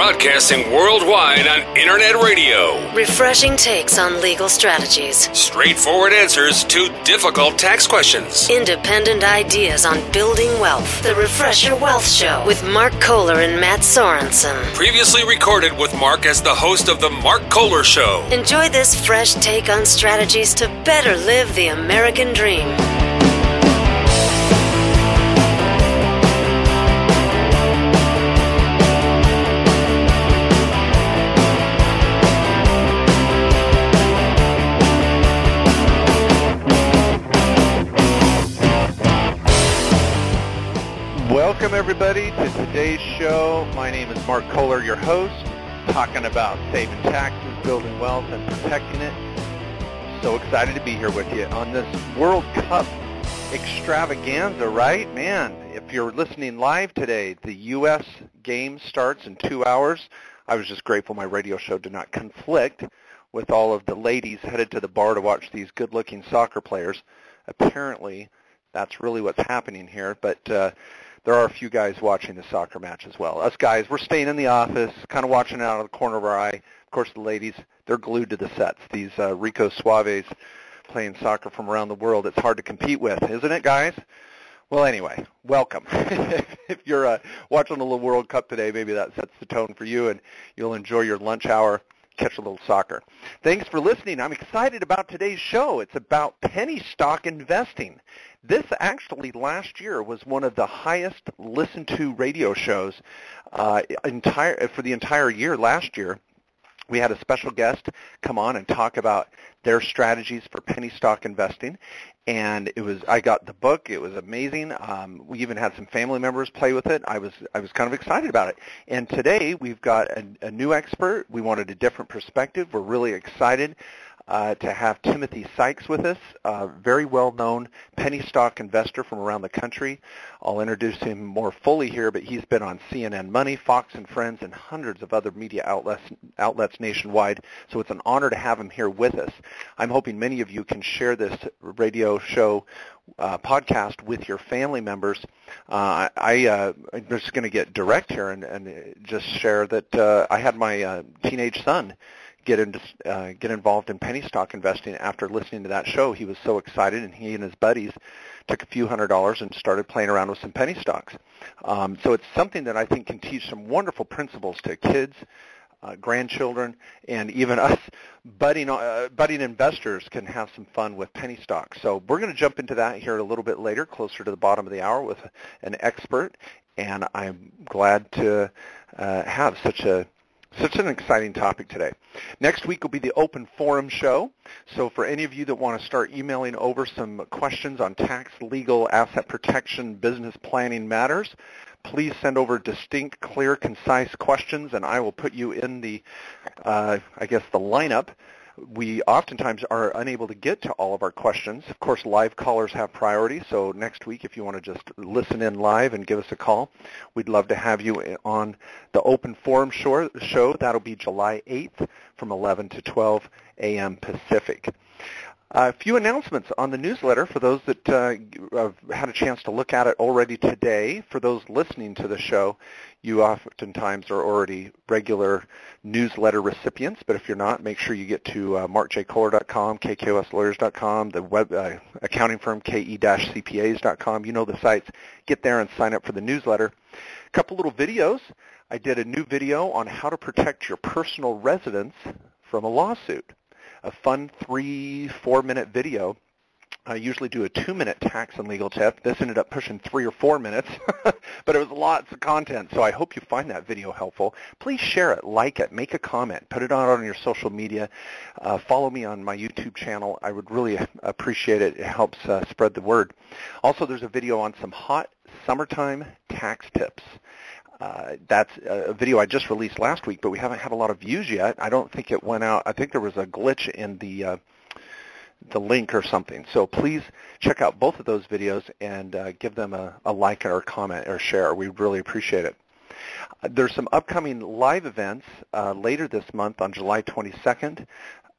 Broadcasting worldwide on Internet radio. Refreshing takes on legal strategies. Straightforward answers to difficult tax questions. Independent ideas on building wealth. The Refresher Wealth Show with Mark Kohler and Matt Sorensen. Previously recorded with Mark as the host of The Mark Kohler Show. Enjoy this fresh take on strategies to better live the American dream. Welcome, everybody, to today's show. My name is Mark Kohler, your host, talking about saving taxes, building wealth, and protecting it. So excited to be here with you on this World Cup extravaganza, right? Man, if you're listening live today, the U.S. game starts in 2 hours. I was just grateful my radio show did not conflict with all of the ladies headed to the bar to watch these good-looking soccer players. Apparently, that's really what's happening here, but there are a few guys watching the soccer match as well. Us guys, we're staying in the office, kind of watching it out of the corner of our eye. Of course, the ladies, they're glued to the sets. These Rico Suaves playing soccer from around the world, it's hard to compete with, isn't it, guys? Well, anyway, welcome. If you're watching the little World Cup today, maybe that sets the tone for you, and you'll enjoy your lunch hour, catch a little soccer. Thanks for listening. I'm excited about today's show. It's about penny stock investing. This actually last year was one of the highest listened to radio shows for the entire year last year. We had a special guest come on and talk about their strategies for penny stock investing, and I got the book. It was amazing. We even had some family members play with it. I was kind of excited about it. And today we've got a new expert. We wanted a different perspective. We're really excited to have Timothy Sykes with us, a very well-known penny stock investor from around the country. I'll introduce him more fully here, but he's been on CNN Money, Fox and Friends, and hundreds of other media outlets nationwide, so it's an honor to have him here with us. I'm hoping many of you can share this radio show podcast with your family members. I'm just going to get direct here and just share that I had my teenage son get involved in penny stock investing after listening to that show. He was so excited, and he and his buddies took a few $100s and started playing around with some penny stocks. So it's something that I think can teach some wonderful principles to kids, grandchildren, and even us budding investors can have some fun with penny stocks. So we're going to jump into that here a little bit later, closer to the bottom of the hour with an expert, and I'm glad to have such an exciting topic today. Next week will be the open forum show. So for any of you that want to start emailing over some questions on tax, legal, asset protection, business planning matters, please send over distinct, clear, concise questions, and I will put you in the lineup. We oftentimes are unable to get to all of our questions. Of course, live callers have priority, so next week if you want to just listen in live and give us a call, we'd love to have you on the Open Forum show. That'll be July 8th from 11 to 12 a.m. Pacific. A few announcements on the newsletter for those that had a chance to look at it already today. For those listening to the show, you oftentimes are already regular newsletter recipients, but if you're not, make sure you get to markjkohler.com, kkOSlawyers.com, the web accounting firm ke-cpas.com. You know the sites. Get there and sign up for the newsletter. A couple little videos. I did a new video on how to protect your personal residence from a lawsuit. A fun 3-4 minute video. I usually do a 2-minute tax and legal tip. This ended up pushing 3 or 4 minutes, but it was lots of content, so I hope you find that video helpful. Please share it, like it, make a comment, put it on your social media. Follow me on my YouTube channel. I would really appreciate it. It helps spread the word. Also, there's a video on some hot summertime tax tips. That's a video I just released last week, but we haven't had a lot of views yet. I don't think it went out. I think there was a glitch in the link or something. So please check out both of those videos and give them a like or a comment or share. We'd really appreciate it. There's some upcoming live events later this month on July 22nd.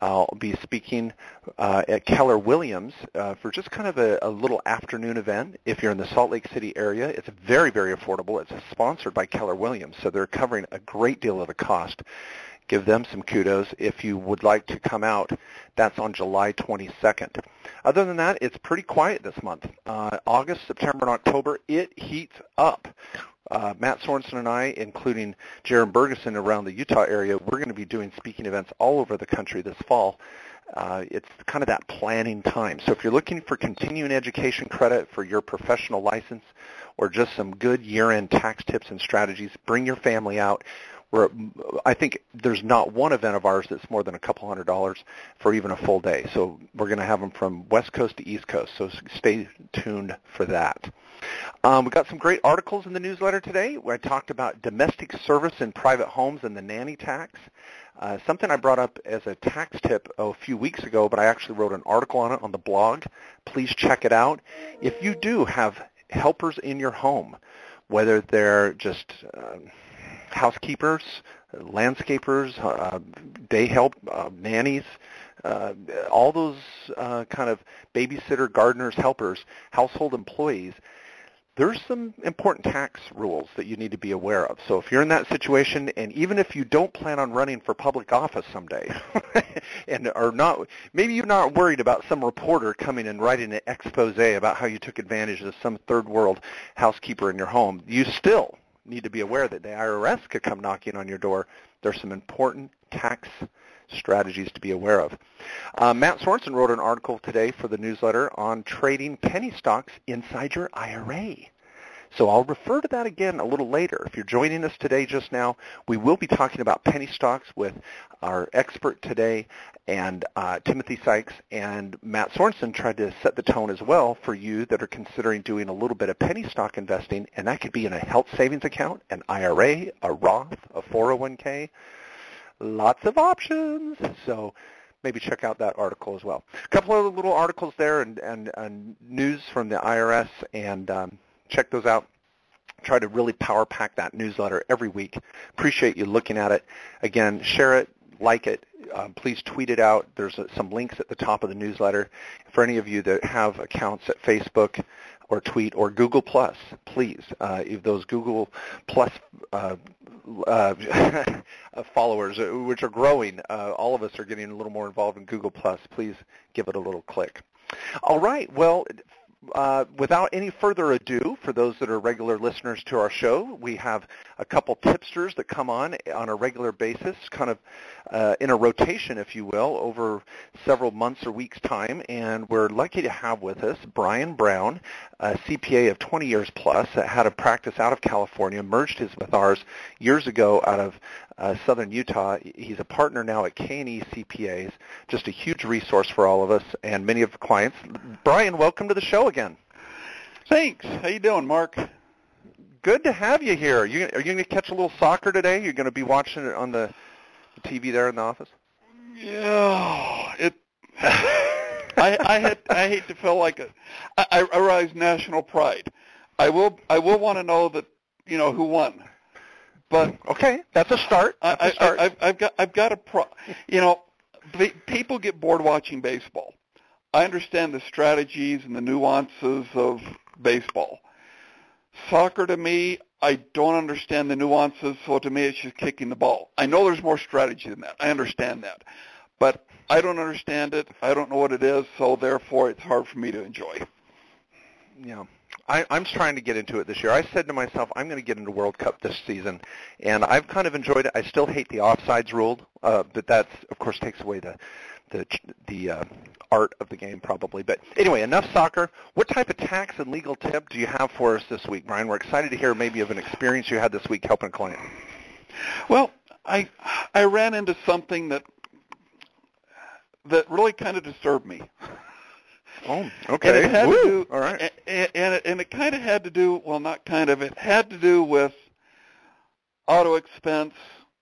I'll be speaking at Keller Williams for just kind of a little afternoon event. If you're in the Salt Lake City area, it's very, very affordable. It's sponsored by Keller Williams, so they're covering a great deal of the cost. Give them some kudos. If you would like to come out, that's on July 22nd. Other than that, it's pretty quiet this month. August, September, and October, it heats up. Matt Sorensen and I, including Jaron Bergeson around the Utah area, we're going to be doing speaking events all over the country this fall. It's kind of that planning time. So if you're looking for continuing education credit for your professional license or just some good year-end tax tips and strategies, bring your family out. I think there's not one event of ours that's more than a couple $100 for even a full day. So we're going to have them from West Coast to East Coast. So stay tuned for that. We got some great articles in the newsletter today where I talked about domestic service in private homes and the nanny tax. Something I brought up as a tax tip a few weeks ago, but I actually wrote an article on it on the blog. Please check it out. If you do have helpers in your home, whether they're just housekeepers, landscapers, day help, nannies, all those kind of babysitter, gardeners, helpers, household employees, there's some important tax rules that you need to be aware of. So if you're in that situation, and even if you don't plan on running for public office someday, and are not, maybe you're not worried about some reporter coming and writing an expose about how you took advantage of some third world housekeeper in your home, you still need to be aware that the IRS could come knocking on your door. There's some important tax strategies to be aware of. Matt Sorensen wrote an article today for the newsletter on trading penny stocks inside your IRA. So I'll refer to that again a little later. If you're joining us today just now, we will be talking about penny stocks with our expert today, and Timothy Sykes, and Matt Sorensen tried to set the tone as well for you that are considering doing a little bit of penny stock investing, and that could be in a health savings account, an IRA, a Roth, a 401k. Lots of options. So maybe check out that article as well. A couple of little articles there and news from the IRS, and check those out. Try to really power pack that newsletter every week. Appreciate you looking at it. Again, share it, like it. Please tweet it out. There's some links at the top of the newsletter. For any of you that have accounts at Facebook or Tweet or Google+, please, if those Google+ followers, which are growing, all of us are getting a little more involved in Google+. Please give it a little click. All right. Well, without any further ado, for those that are regular listeners to our show, we have a couple tipsters that come on a regular basis, kind of in a rotation, if you will, over several months or weeks' time. And we're lucky to have with us Brian Brown, a CPA of 20 years plus, that had a practice out of California, merged his with ours years ago out of southern Utah. He's a partner now at K&E CPAs, just a huge resource for all of us and many of the clients. Brian, welcome to the show again. Thanks. How you doing, Mark? Good to have you here. Are you going to catch a little soccer today? You're going to be watching it on the TV there in the office? Yeah. I hate to feel like I rise national pride. I will want to know that who won. But okay, that's a start. I've got people get bored watching baseball. I understand the strategies and the nuances of baseball. Soccer, to me, I don't understand the nuances, so to me it's just kicking the ball. I know there's more strategy than that. I understand that. But I don't understand it. I don't know what it is, so therefore it's hard for me to enjoy. Yeah. I'm trying to get into it this year. I said to myself, I'm going to get into World Cup this season, and I've kind of enjoyed it. I still hate the offsides rule, but that, of course, takes away the art of the game probably. But anyway, enough soccer. What type of tax and legal tip do you have for us this week, Brian? We're excited to hear maybe of an experience you had this week helping a client. Well, I ran into something that really kind of disturbed me. Oh, okay. And it had Woo. to do, all right. And it kind of had to do, well, not kind of, it had to do with auto expense,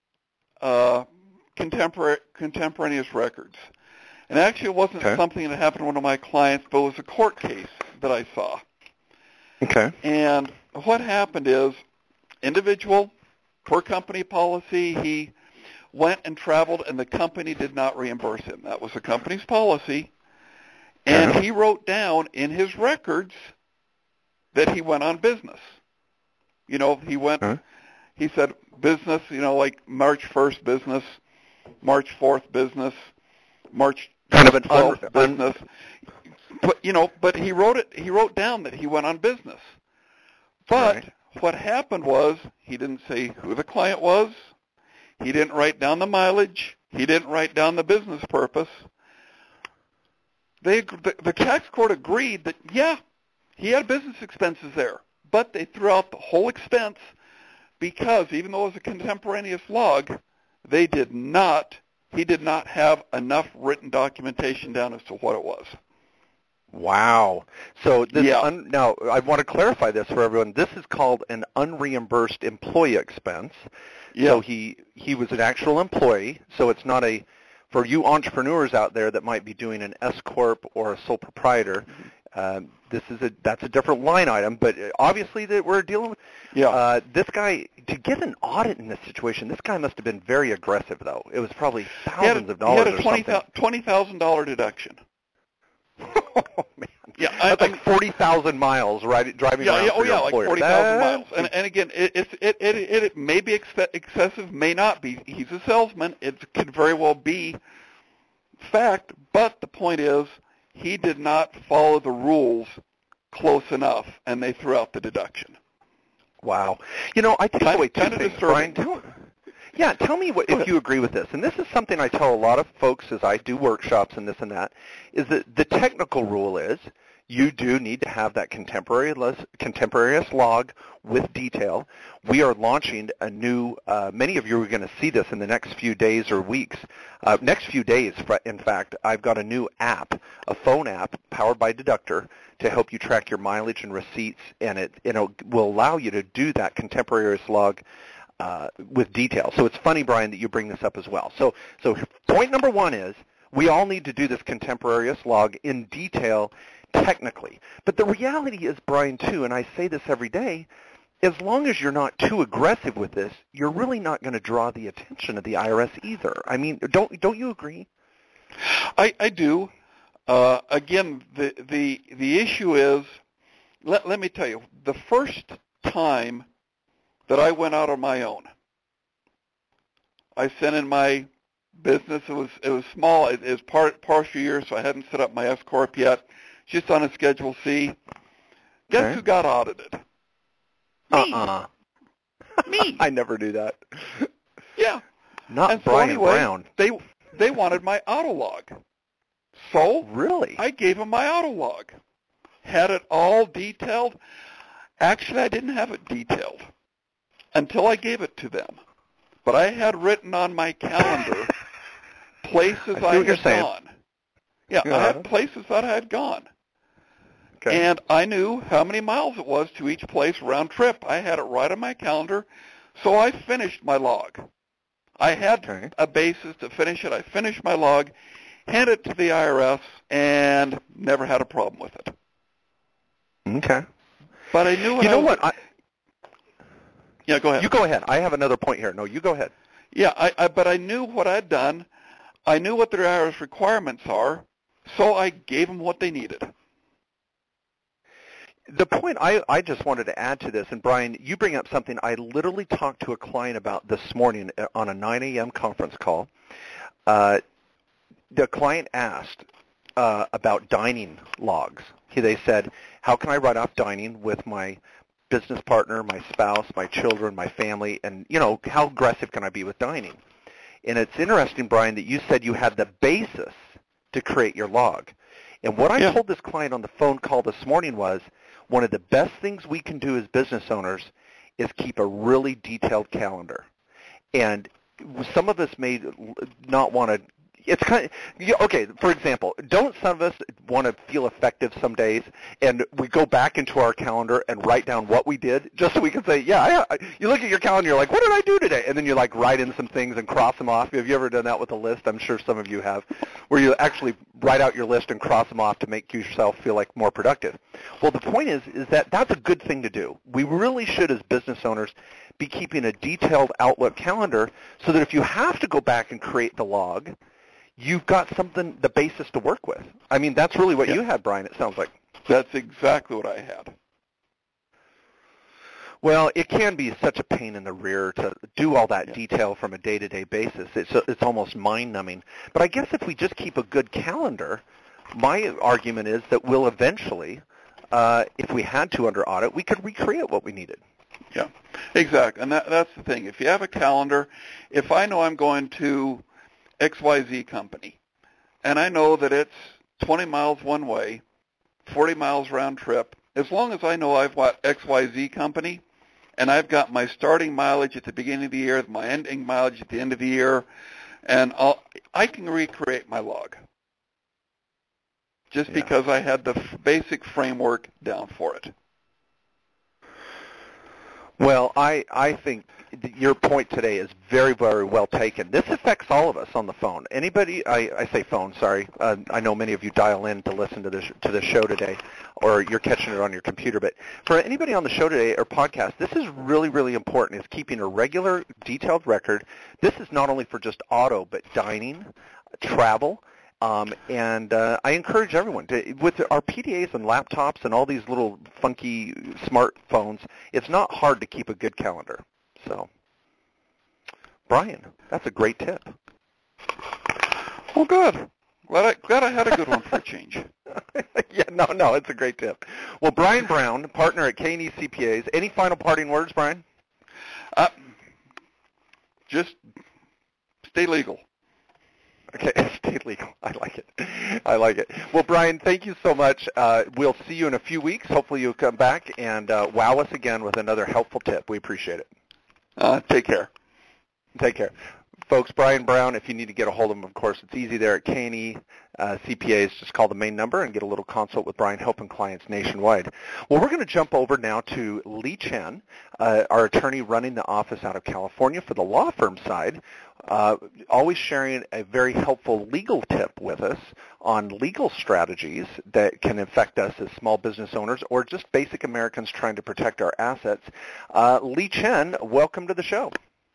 contemporaneous records. And actually it wasn't something that happened to one of my clients, but it was a court case that I saw. Okay. And what happened is, individual, per company policy, he went and traveled, and the company did not reimburse him. That was the company's policy. And he wrote down in his records that he went on business. You know, he went, he said business, you know, like March 1st business, March 4th business, March 12th business. But, you know, but he wrote down that he went on business. But what happened was he didn't say who the client was. He didn't write down the mileage. He didn't write down the business purpose. The tax court agreed that, yeah, he had business expenses there, but they threw out the whole expense because even though it was a contemporaneous log, he did not have enough written documentation down as to what it was. Wow. So this now I want to clarify this for everyone. This is called an unreimbursed employee expense. Yeah. So he was an actual employee, so it's not a, for you entrepreneurs out there that might be doing an S corp or a sole proprietor, that's a different line item, but obviously that we're dealing with this guy. To get an audit in this situation, this guy must have been very aggressive, though. It was probably thousands of dollars. He had a $20,000 deduction. Oh man! Yeah, that's like 40,000 miles driving around. For your like 40,000 miles. And again, it may be excessive, may not be. He's a salesman. It could very well be fact, but the point is, he did not follow the rules close enough, and they threw out the deduction. Wow! You know, I take away two things, Brian. Yeah, tell me if you agree with this. And this is something I tell a lot of folks as I do workshops and this and that, is that the technical rule is you do need to have that contemporaneous log with detail. We are launching a new, many of you are going to see this in the next few days or weeks. Next few days, in fact, I've got a new app, a phone app powered by Deductor to help you track your mileage and receipts, and it will allow you to do that contemporaneous log with detail. So it's funny, Brian, that you bring this up as well. So point number one is we all need to do this contemporaneous log in detail technically. But the reality is, Brian, too, and I say this every day, as long as you're not too aggressive with this, you're really not going to draw the attention of the IRS either. I mean, don't you agree? I do. Again, the issue is, let me tell you, the first time that I went out on my own, I sent in my business. It was small. It was partial year, so I hadn't set up my S corp yet. Just on a Schedule C. Guess who got audited? Me. Me. I never do that. Yeah. Not Brian Brown. They wanted my auto log. So really, I gave them my auto log. Had it all detailed. Actually, I didn't have it detailed until I gave it to them. But I had written on my calendar places I had gone. Yeah, I had places that I had gone. Okay. And I knew how many miles it was to each place round trip. I had it right on my calendar, so I finished my log. I had a basis to finish it. I finished my log, handed it to the IRS, and never had a problem with it. Okay. But I knew yeah, go ahead. You go ahead. I have another point here. No, you go ahead. Yeah, but I knew what I'd done. I knew what their IRS requirements are, so I gave them what they needed. The point I just wanted to add to this, and Brian, you bring up something I literally talked to a client about this morning on a 9 a.m. conference call. The client asked about dining logs. They said, how can I write off dining with my business partner, my spouse, my children, my family, and, how aggressive can I be with dining? And it's interesting, Brian, that you said you had the basis to create your log. And what I told this client on the phone call this morning was, one of the best things we can do as business owners is keep a really detailed calendar. And some of us may not want to, it's kind of, okay, for example, don't some of us want to feel effective some days, and we go back into our calendar and write down what we did, just so we can say, you look at your calendar, you're like, what did I do today? And then you like write in some things and cross them off. Have you ever done that with a list? I'm sure some of you have, where you actually write out your list and cross them off to make yourself feel like more productive. Well, the point is that that's a good thing to do. We really should, as business owners, be keeping a detailed Outlook calendar so that if you have to go back and create the log, you've got something, the basis to work with. I mean, that's really what you had, Brian, it sounds like. That's exactly what I had. Well, it can be such a pain in the rear to do all that detail from a day-to-day basis. It's almost mind-numbing. But I guess if we just keep a good calendar, my argument is that we'll eventually, if we had to under audit, we could recreate what we needed. Yeah, exactly. And that's the thing. If you have a calendar, if I know I'm going to XYZ company, and I know that it's 20 miles one way, 40 miles round trip, as long as I know I've got XYZ company, and I've got my starting mileage at the beginning of the year, my ending mileage at the end of the year, and I can recreate my log just because I had the basic framework down for it. Well, I think your point today is very, very well taken. This affects all of us on the phone. Anybody, I say phone, sorry. I know many of you dial in to listen to the show today, or you're catching it on your computer. But for anybody on the show today or podcast, this is really, really important, is keeping a regular, detailed record. This is not only for just auto, but dining, travel. And I encourage everyone to, with our PDAs and laptops and all these little funky smartphones, it's not hard to keep a good calendar. So, Brian, that's a great tip. Well, good. Glad I had a good one for a change. No, it's a great tip. Well, Brian Brown, partner at K&E CPAs. Any final parting words, Brian? Just stay legal. Okay, stay legal. I like it. Well, Brian, thank you so much. We'll see you in a few weeks. Hopefully you'll come back and wow us again with another helpful tip. We appreciate it. Take care. Take care. Folks, Brian Brown, if you need to get a hold of him, of course, it's easy there at K&E CPAs. Just call the main number and get a little consult with Brian, helping clients nationwide. Well, we're going to jump over now to Lee Chen, our attorney running the office out of California for the law firm side, always sharing a very helpful legal tip with us on legal strategies that can affect us as small business owners or just basic Americans trying to protect our assets. Lee Chen, welcome to the show.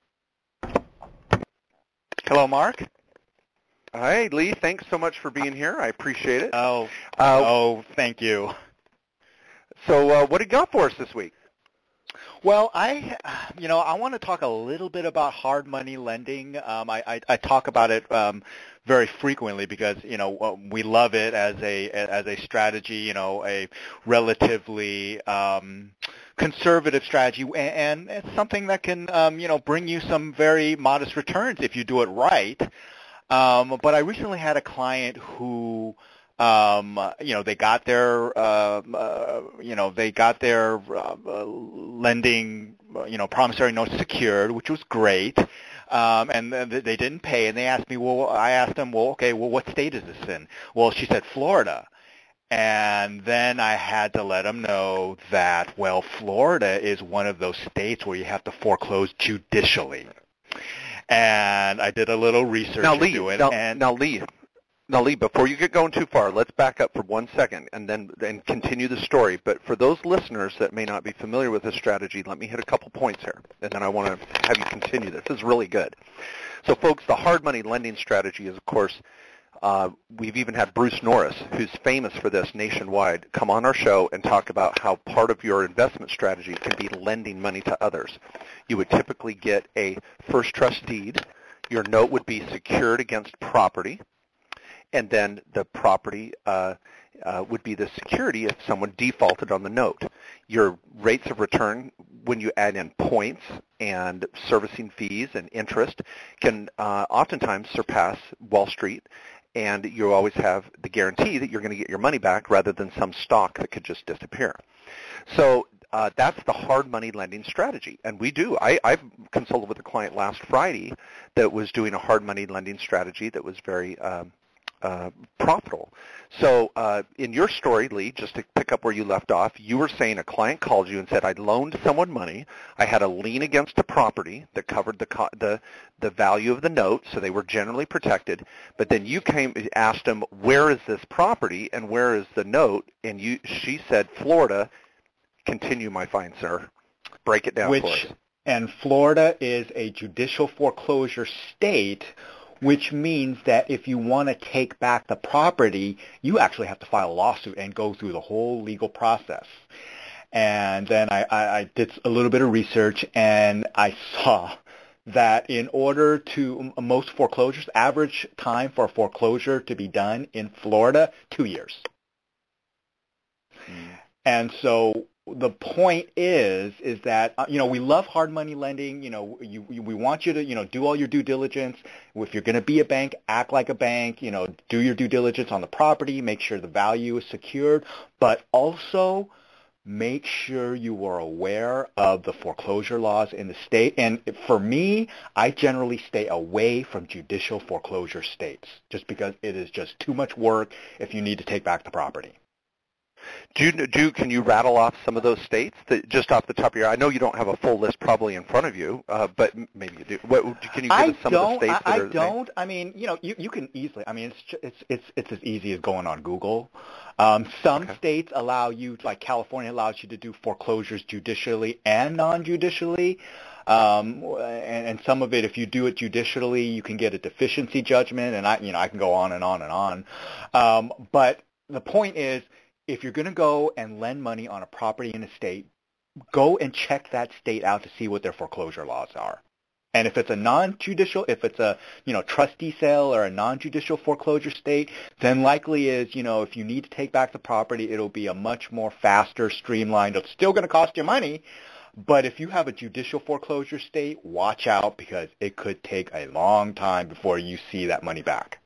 Hello, Mark. Hi, Lee. Thanks so much for being here. I appreciate it. Thank you. So what do you got for us this week? Well, I want to talk a little bit about hard money lending. I talk about it very frequently because, we love it as a strategy, a relatively conservative strategy, and it's something that can, bring you some very modest returns if you do it right. But I recently had a client who, they got their, lending, promissory notes secured, which was great. And they didn't pay, and they asked me, I asked them, what state is this in? Well, she said Florida. And then I had to let them know that, Florida is one of those states where you have to foreclose judicially. And I did a little research into it. Now, Lee, before you get going too far, let's back up for 1 second and then continue the story. But for those listeners that may not be familiar with this strategy, let me hit a couple points here, and then I want to have you continue this. This is really good. So, folks, the hard money lending strategy is, of course, we've even had Bruce Norris, who's famous for this nationwide, come on our show and talk about how part of your investment strategy can be lending money to others. You would typically get a first trust deed. Your note would be secured against property, and then the property would be the security if someone defaulted on the note. Your rates of return, when you add in points and servicing fees and interest, can oftentimes surpass Wall Street, and you always have the guarantee that you're going to get your money back rather than some stock that could just disappear. So that's the hard money lending strategy. And we do. I've consulted with a client last Friday that was doing a hard money lending strategy that was very profitable. So in your story, Lee, just to pick up where you left off, you were saying a client called you and said, I loaned someone money. I had a lien against a property that covered the value of the note, so they were generally protected. But then you asked them, where is this property and where is the note? And she said, Florida. Continue, my fine sir. Break it down for us. And Florida is a judicial foreclosure state, which means that if you want to take back the property, you actually have to file a lawsuit and go through the whole legal process. And then I did a little bit of research, and I saw that in order to most foreclosures, average time for a foreclosure to be done in Florida, 2 years. And so the point is that, we love hard money lending. We want you to, do all your due diligence. If you're going to be a bank, act like a bank, do your due diligence on the property, make sure the value is secured, but also make sure you are aware of the foreclosure laws in the state. And for me, I generally stay away from judicial foreclosure states just because it is just too much work if you need to take back the property. Can you rattle off some of those states that just off the top of your? I know you don't have a full list probably in front of you, but maybe you do. Can you give us some of the states? I don't. I mean, you can easily. I mean, it's as easy as going on Google. Some states allow you, like California, allows you to do foreclosures judicially and non-judicially. And some of it, if you do it judicially, you can get a deficiency judgment, and I can go on and on and on. But the point is, if you're going to go and lend money on a property in a state, go and check that state out to see what their foreclosure laws are. And if it's a non-judicial, if it's a, trustee sale or a non-judicial foreclosure state, then likely is, if you need to take back the property, it'll be a much more faster, streamlined. It's still going to cost you money. But if you have a judicial foreclosure state, watch out because it could take a long time before you see that money back.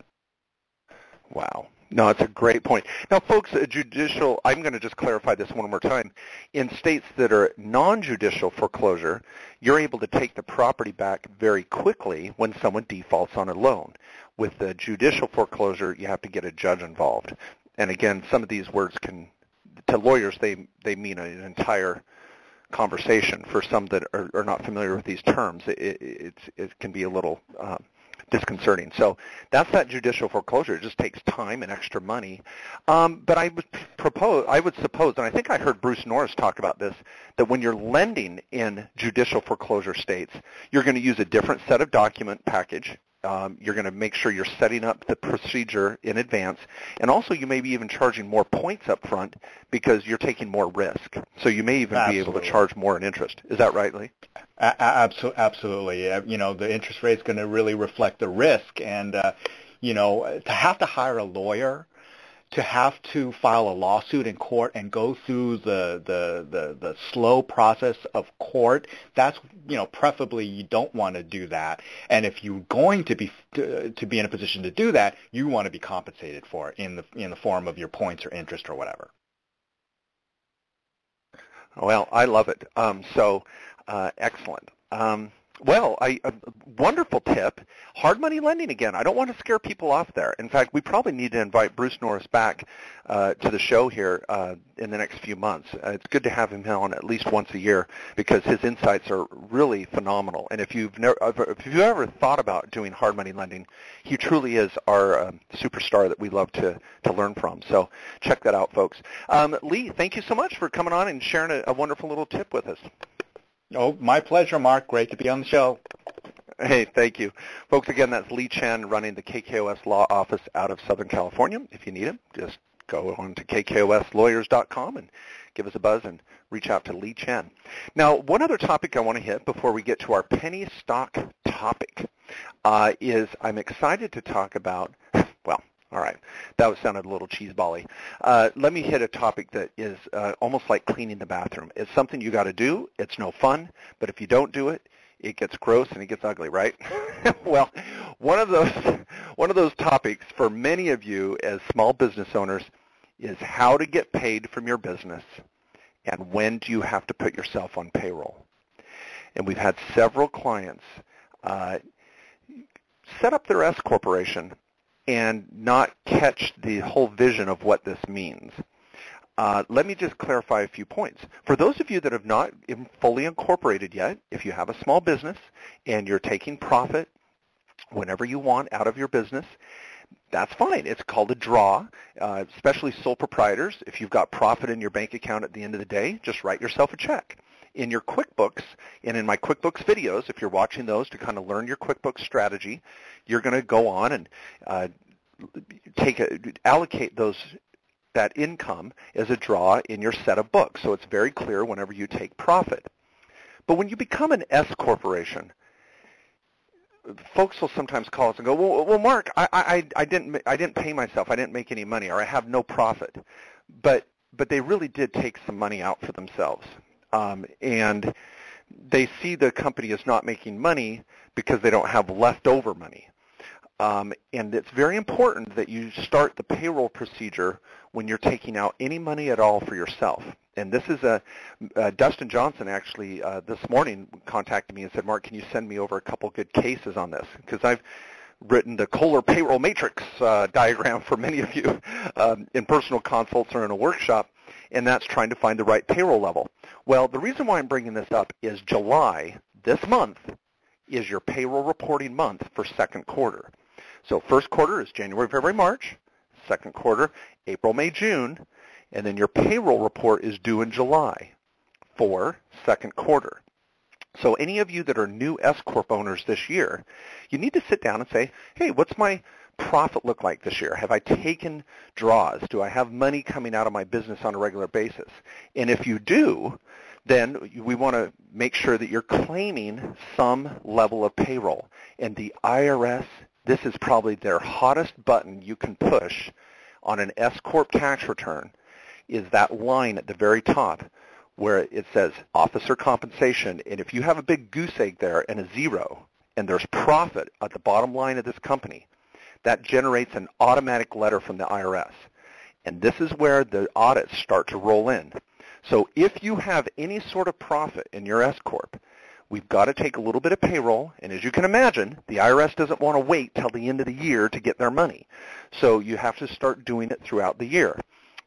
Wow. No, it's a great point. Now, folks, judicial, I'm going to just clarify this one more time. In states that are non-judicial foreclosure, you're able to take the property back very quickly when someone defaults on a loan. With the judicial foreclosure, you have to get a judge involved. And again, some of these words to lawyers, they mean an entire conversation. For some that are not familiar with these terms, it can be a little disconcerting. So that's that judicial foreclosure. It just takes time and extra money. But I would suppose, and I think I heard Bruce Norris talk about this, that when you're lending in judicial foreclosure states, you're going to use a different set of document package. You're going to make sure you're setting up the procedure in advance. And also you may be even charging more points up front because you're taking more risk. So you may even be able to charge more in interest. Is that right, Lee? Absolutely. The interest rate is going to really reflect the risk. And, to have to hire a lawyer, to have to file a lawsuit in court and go through the slow process of court, that's, preferably you don't want to do that. And if you're going to be in a position to do that, you want to be compensated for it in the form of your points or interest or whatever. Well, I love it. Excellent. A wonderful tip. Hard money lending again. I don't want to scare people off there. In fact, we probably need to invite Bruce Norris back to the show here in the next few months. It's good to have him on at least once a year because his insights are really phenomenal. And if you've ever thought about doing hard money lending, he truly is our superstar that we love to learn from. So check that out, folks. Lee, thank you so much for coming on and sharing a wonderful little tip with us. Oh, my pleasure, Mark. Great to be on the show. Hey, thank you. Folks, again, that's Lee Chen running the KKOS Law Office out of Southern California. If you need him, just go on to kkOSlawyers.com and give us a buzz and reach out to Lee Chen. Now, one other topic I want to hit before we get to our penny stock topic is I'm excited to talk about, all right, that sounded a little cheeseball-y. Let me hit a topic that is almost like cleaning the bathroom. It's something you got to do. It's no fun, but if you don't do it, it gets gross and it gets ugly, right? Well, one of those topics for many of you as small business owners is how to get paid from your business and when do you have to put yourself on payroll? And we've had several clients set up their S corporation and not catch the whole vision of what this means. Let me just clarify a few points. For those of you that have not fully incorporated yet, if you have a small business and you're taking profit whenever you want out of your business, that's fine. It's called a draw, especially sole proprietors. If you've got profit in your bank account at the end of the day, just write yourself a check. In your QuickBooks and in my QuickBooks videos, if you're watching those to kind of learn your QuickBooks strategy, you're going to go on and allocate that income as a draw in your set of books. So it's very clear whenever you take profit. But when you become an S corporation, folks will sometimes call us and go, well, Mark, I didn't pay myself. I didn't make any money, or I have no profit. But they really did take some money out for themselves. And they see the company as not making money because they don't have leftover money. And it's very important that you start the payroll procedure when you're taking out any money at all for yourself. And this is Dustin Johnson actually this morning contacted me and said, Mark, can you send me over a couple good cases on this? Because I've written the Kohler payroll matrix diagram for many of you in personal consults or in a workshop, and that's trying to find the right payroll level. Well, the reason why I'm bringing this up is July, this month, is your payroll reporting month for second quarter. So first quarter is January, February, March. Second quarter, April, May, June. And then your payroll report is due in July for second quarter. So any of you that are new S-Corp owners this year, you need to sit down and say, hey, what's my profit look like this year? Have I taken draws? Do I have money coming out of my business on a regular basis? And if you do, then we want to make sure that you're claiming some level of payroll. And the IRS, this is probably their hottest button you can push on an S-Corp tax return, is that line at the very top where it says officer compensation. And if you have a big goose egg there and a zero, and there's profit at the bottom line of this company, that generates an automatic letter from the IRS. And this is where the audits start to roll in. So if you have any sort of profit in your S-Corp, we've got to take a little bit of payroll. And as you can imagine, the IRS doesn't want to wait till the end of the year to get their money. So you have to start doing it throughout the year.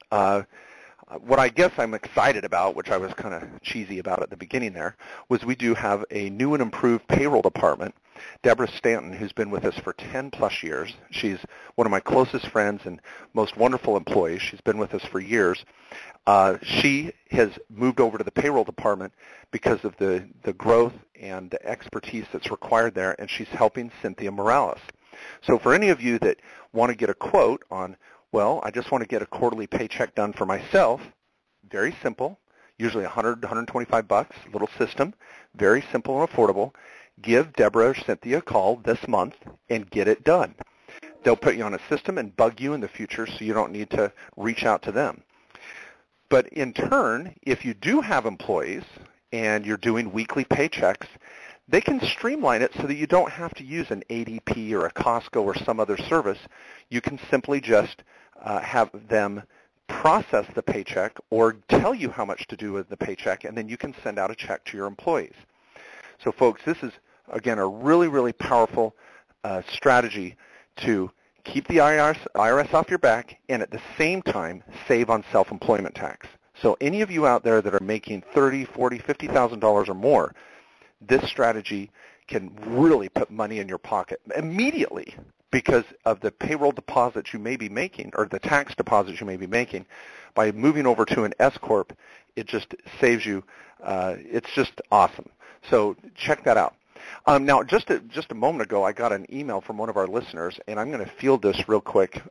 What I guess I'm excited about, which I was kind of cheesy about at the beginning there, was we do have a new and improved payroll department. Deborah Stanton, who's been with us for 10-plus years. She's one of my closest friends and most wonderful employees. She's been with us for years. She has moved over to the payroll department because of the growth and the expertise that's required there, and she's helping Cynthia Morales. So for any of you that want to get a quote on, well, I just want to get a quarterly paycheck done for myself, very simple, usually $100 to $125, little system, very simple and affordable. Give Deborah or Cynthia a call this month and get it done. They'll put you on a system and bug you in the future so you don't need to reach out to them. But in turn, if you do have employees and you're doing weekly paychecks, they can streamline it so that you don't have to use an ADP or a Costco or some other service. You can simply just have them process the paycheck or tell you how much to do with the paycheck, and then you can send out a check to your employees. So folks, this is, again, a really, really powerful strategy to keep the IRS off your back and at the same time save on self-employment tax. So any of you out there that are making $30,000, $40,000, $50,000 or more, this strategy can really put money in your pocket immediately because of the payroll deposits you may be making or the tax deposits you may be making. By moving over to an S-Corp, it just saves you. It's just awesome. So check that out. Now, just a moment ago, I got an email from one of our listeners, and I'm going to field this real quick.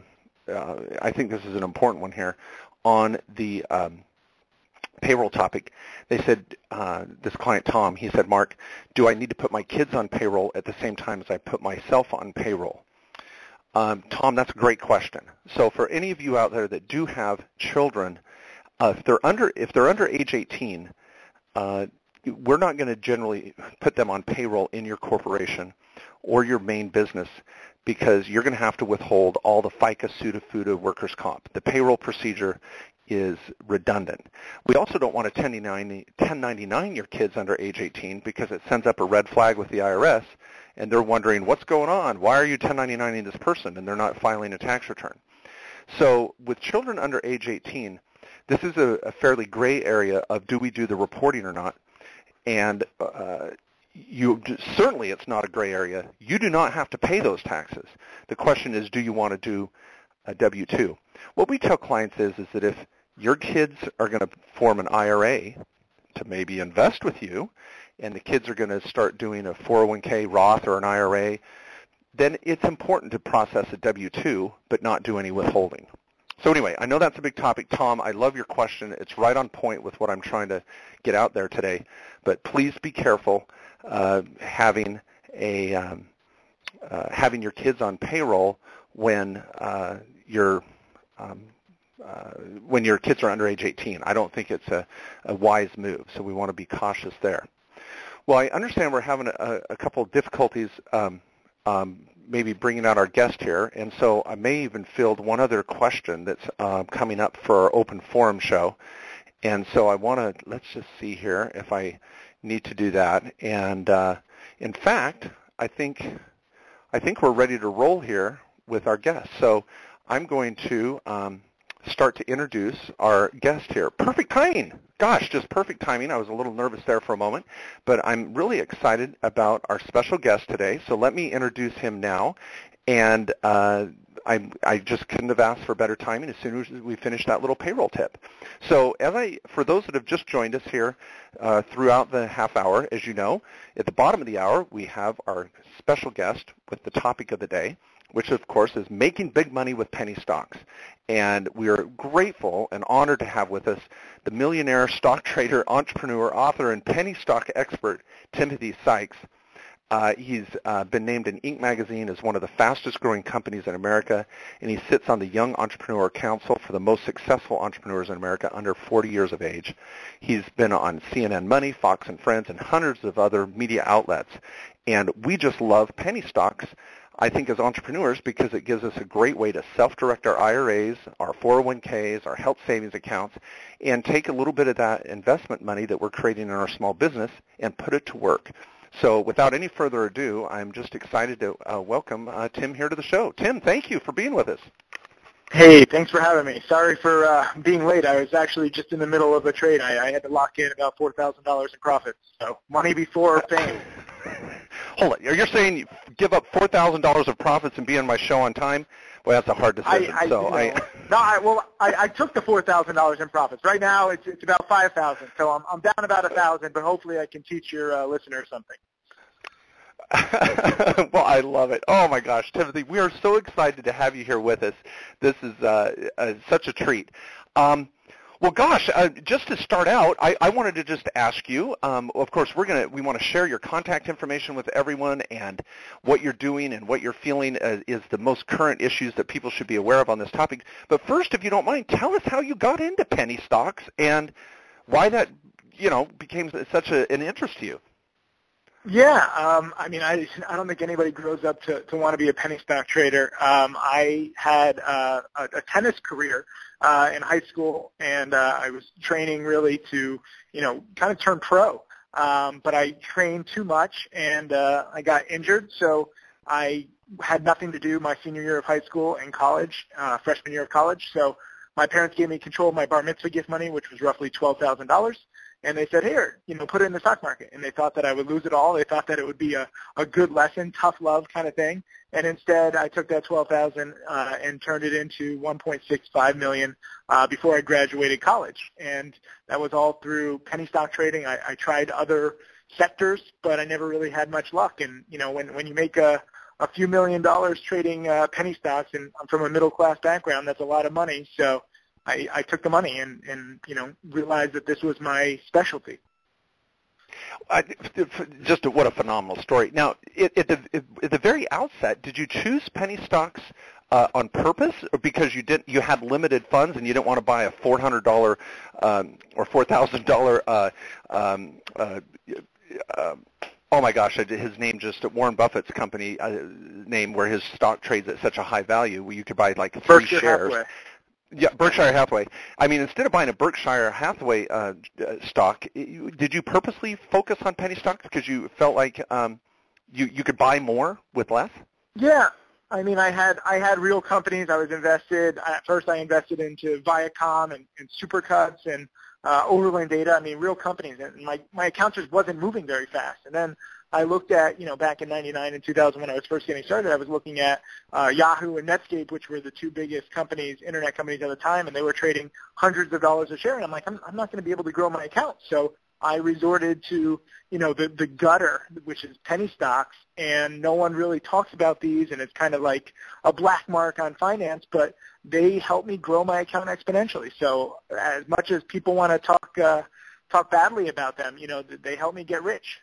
I think this is an important one here on the payroll topic. They said, this client, Tom, he said, Mark, do I need to put my kids on payroll at the same time as I put myself on payroll? Tom, that's a great question. So for any of you out there that do have children, if they're under age 18, we're not going to generally put them on payroll in your corporation or your main business because you're going to have to withhold all the FICA, SUTA, FUTA, workers' comp. The payroll procedure is redundant. We also don't want to 1099 your kids under age 18 because it sends up a red flag with the IRS, and they're wondering, what's going on? Why are you 1099ing this person? And they're not filing a tax return. So with children under age 18, this is a fairly gray area of do we do the reporting or not. And certainly it's not a gray area. You do not have to pay those taxes. The question is, do you want to do a W-2? What we tell clients is that if your kids are going to form an IRA to maybe invest with you, and the kids are going to start doing a 401k Roth or an IRA, then it's important to process a W-2 but not do any withholding. So anyway, I know that's a big topic. Tom, I love your question. It's right on point with what I'm trying to get out there today. But please be careful having your kids on payroll when your kids are under age 18. I don't think it's a wise move, so we want to be cautious there. Well, I understand we're having a couple of difficulties maybe bringing out our guest here, and so I may even field one other question that's coming up for our open forum show. And so I want to, let's just see here if I need to do that. And in fact, I think we're ready to roll here with our guest. So I'm going to start to introduce our guest here. Perfect timing. Gosh, just perfect timing. I was a little nervous there for a moment, but I'm really excited about our special guest today. So let me introduce him now. And I just couldn't have asked for better timing as soon as we finish that little payroll tip. So for those that have just joined us here throughout the half hour, as you know, at the bottom of the hour, we have our special guest with the topic of the day, which of course is making big money with penny stocks. And we are grateful and honored to have with us the millionaire stock trader, entrepreneur, author, and penny stock expert, Timothy Sykes. He's been named in Inc. magazine as one of the fastest growing companies in America, and he sits on the Young Entrepreneur Council for the most successful entrepreneurs in America under 40 years of age. He's been on CNN Money, Fox and Friends, and hundreds of other media outlets. And we just love penny stocks, I think, as entrepreneurs because it gives us a great way to self-direct our IRAs, our 401ks, our health savings accounts, and take a little bit of that investment money that we're creating in our small business and put it to work. So without any further ado, I'm just excited to welcome Tim here to the show. Tim, thank you for being with us. Hey, thanks for having me. Sorry for being late. I was actually just in the middle of a trade. I had to lock in about $4,000 in profits. So money before fame. Hold on. You're saying you give up $4,000 of profits and be on my show on time? Well, that's a hard decision. I took the $4,000 in profits. Right now, it's about $5,000. So I'm down about $1,000, but hopefully I can teach your listeners something. Well, I love it. Oh, my gosh, Timothy, we are so excited to have you here with us. This is such a treat. Well, gosh, just to start out, I wanted to just ask you, of course, we want to share your contact information with everyone, and what you're doing and what you're feeling is the most current issues that people should be aware of on this topic. But first, if you don't mind, tell us how you got into penny stocks and why that, became such an interest to you. Yeah, I don't think anybody grows up to want to be a penny stock trader. I had a tennis career in high school, and I was training really to, kind of turn pro. But I trained too much, and I got injured, so I had nothing to do my senior year of high school and college, freshman year of college. So my parents gave me control of my bar mitzvah gift money, which was roughly $12,000. And they said, here, put it in the stock market. And they thought that I would lose it all. They thought that it would be a good lesson, tough love kind of thing. And instead, I took that $12,000 and turned it into $1.65 million before I graduated college. And that was all through penny stock trading. I tried other sectors, but I never really had much luck. And, when you make a few $1 million trading penny stocks, and I'm from a middle-class background, that's a lot of money. So I took the money and realized that this was my specialty. Just what a phenomenal story. Now, at the very outset, did you choose penny stocks on purpose, or because you had limited funds and you didn't want to buy a $400 or $4,000 oh my gosh, his name just Warren Buffett's company name, where his stock trades at such a high value, where you could buy like 3 Berkshire shares. Hathaway. Yeah, Berkshire Hathaway. I mean, instead of buying a Berkshire Hathaway stock, did you purposely focus on penny stocks because you felt like you could buy more with less? Yeah. I mean, I had real companies. I was invested. At first, I invested into Viacom and Supercuts and Overland Data. I mean, real companies. And my account just wasn't moving very fast. And then I looked at, back in 99 and 2000 when I was first getting started, I was looking at Yahoo and Netscape, which were the two biggest companies, internet companies at the time, and they were trading hundreds of dollars a share. And I'm like, I'm not going to be able to grow my account. So I resorted to, the gutter, which is penny stocks, and no one really talks about these, and it's kind of like a black mark on finance, but they helped me grow my account exponentially. So as much as people want to talk badly about them, they helped me get rich.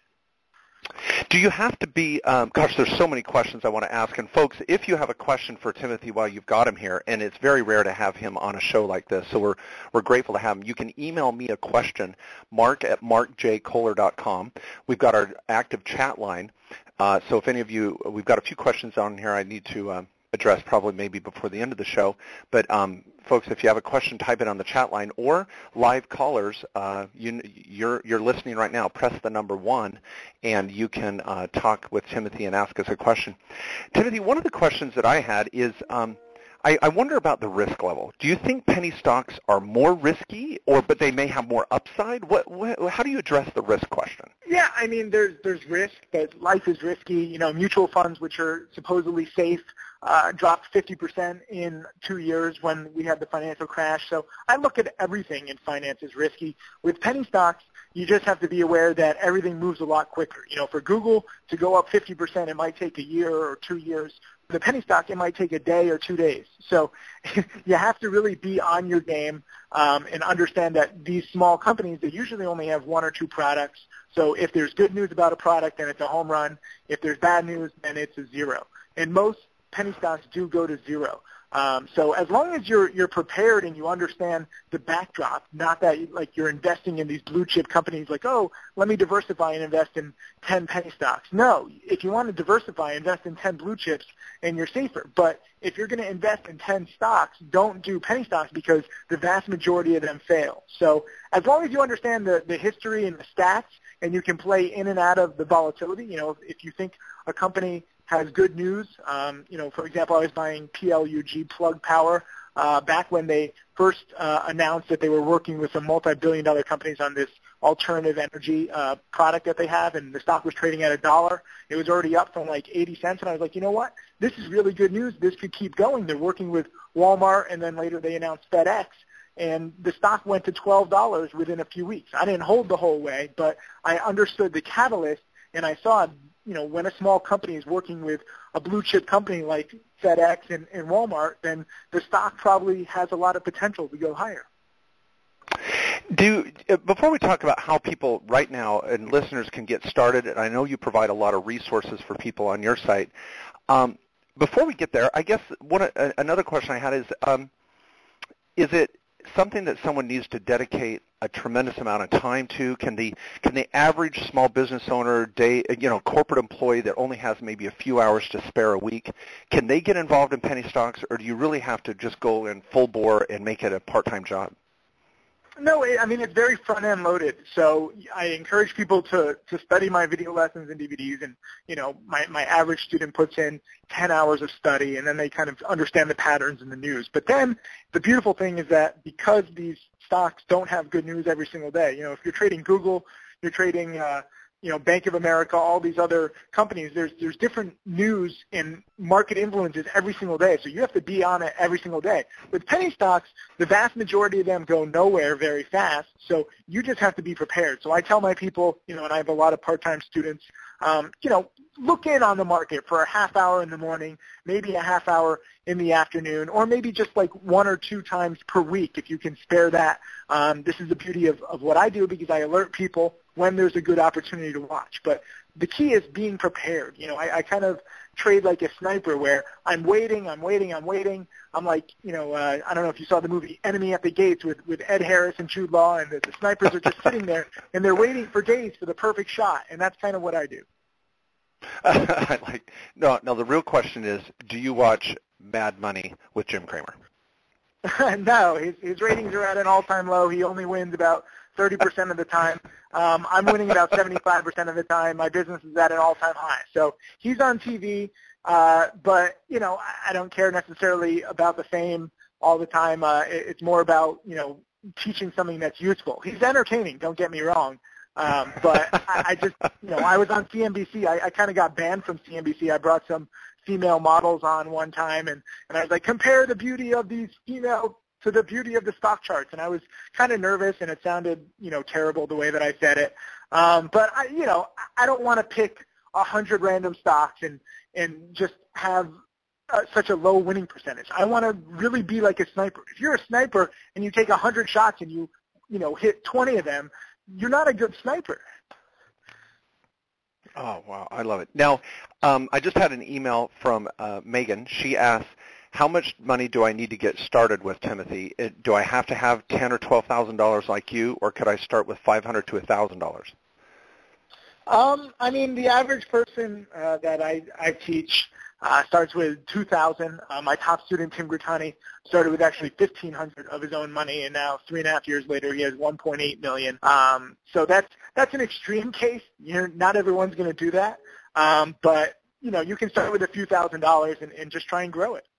Do you have to be, gosh, there's so many questions I want to ask. And folks, if you have a question for Timothy while you've got him here, and it's very rare to have him on a show like this, so we're grateful to have him, you can email me a question, mark@markjkohler.com. We've got our active chat line. So if any of you, we've got a few questions on here I need to address probably maybe before the end of the show. But folks, if you have a question, type it on the chat line, or live callers, you're listening right now, press the number 1, and you can talk with Timothy and ask us a question. Timothy, one of the questions that I had is I wonder about the risk level. Do you think penny stocks are more risky, but they may have more upside? How do you address the risk question? Yeah, I mean, there's risk, but life is risky. Mutual funds, which are supposedly safe, dropped 50% in 2 years when we had the financial crash. So I look at everything in finance as risky. With penny stocks, you just have to be aware that everything moves a lot quicker. For Google to go up 50%, it might take a year or 2 years. The penny stock, it might take a day or 2 days. So you have to really be on your game and understand that these small companies, they usually only have 1 or 2 products. So if there's good news about a product, then it's a home run. If there's bad news, then it's a zero. And most penny stocks do go to zero. So as long as you're prepared and you understand the backdrop, not that you're investing in these blue chip companies like, oh, let me diversify and invest in 10 penny stocks. No, if you want to diversify, invest in 10 blue chips and you're safer. But if you're going to invest in 10 stocks, don't do penny stocks because the vast majority of them fail. So as long as you understand the history and the stats and you can play in and out of the volatility, if you think a company has good news. For example, I was buying PLUG, Plug Power, back when they first announced that they were working with some multi-billion-dollar companies on this alternative energy product that they have, and the stock was trading at $1. It was already up from like 80 cents, and I was like, you know what? This is really good news. This could keep going. They're working with Walmart, and then later they announced FedEx, and the stock went to $12 within a few weeks. I didn't hold the whole way, but I understood the catalyst, and I saw when a small company is working with a blue chip company like FedEx and Walmart, then the stock probably has a lot of potential to go higher. Before we talk about how people right now and listeners can get started, and I know you provide a lot of resources for people on your site, before we get there, I guess another question I had is it something that someone needs to dedicate a tremendous amount of time to? Can the average small business owner, corporate employee that only has maybe a few hours to spare a week, can they get involved in penny stocks, or do you really have to just go in full bore and make it a part-time job? No, I mean, it's very front-end loaded. So I encourage people to study my video lessons and DVDs. And, my average student puts in 10 hours of study, and then they kind of understand the patterns in the news. But then the beautiful thing is that because these stocks don't have good news every single day, if you're trading Google, you're trading Bank of America, all these other companies, there's different news and market influences every single day. So you have to be on it every single day. With penny stocks, the vast majority of them go nowhere very fast. So you just have to be prepared. So I tell my people, and I have a lot of part-time students, look in on the market for a half hour in the morning, maybe a half hour in the afternoon, or maybe just like 1 or 2 times per week if you can spare that. This is the beauty of what I do because I alert people when there's a good opportunity to watch. But the key is being prepared. I kind of trade like a sniper where I'm waiting. I'm like, I don't know if you saw the movie Enemy at the Gates with Ed Harris and Jude Law, and the snipers are just sitting there, and they're waiting for days for the perfect shot, and that's kind of what I do. No, the real question is, do you watch Mad Money with Jim Cramer? No, his ratings are at an all-time low. He only wins about 30% of the time. I'm winning about 75% of the time. My business is at an all-time high. So he's on TV, but, you know, I don't care necessarily about the fame all the time. It's more about, you know, teaching something that's useful. He's entertaining, don't get me wrong. But I just, you know, I was on CNBC. I kind of got banned from CNBC. I brought some female models on one time, and I was like, compare the beauty of these female to the beauty of the stock charts. And I was kind of nervous, and it sounded, you know, terrible the way that I said it. But I don't want to pick 100 random stocks and just have such a low winning percentage. I want to really be like a sniper. If you're a sniper and you take 100 shots and you hit 20 of them, you're not a good sniper. Oh, wow. I love it. Now, I just had an email from Megan. She asked, how much money do I need to get started with, Timothy? Do I have to have $10,000 or $12,000 like you, or could I start with $500 to $1,000? I mean, the average person that I teach starts with $2,000. My top student, Tim Grittani, started with actually $1,500 of his own money, and now 3.5 years later, he has $1.8 million. So that's an extreme case. Not everyone's going to do that, but you can start with a few $1,000s and just try and grow it.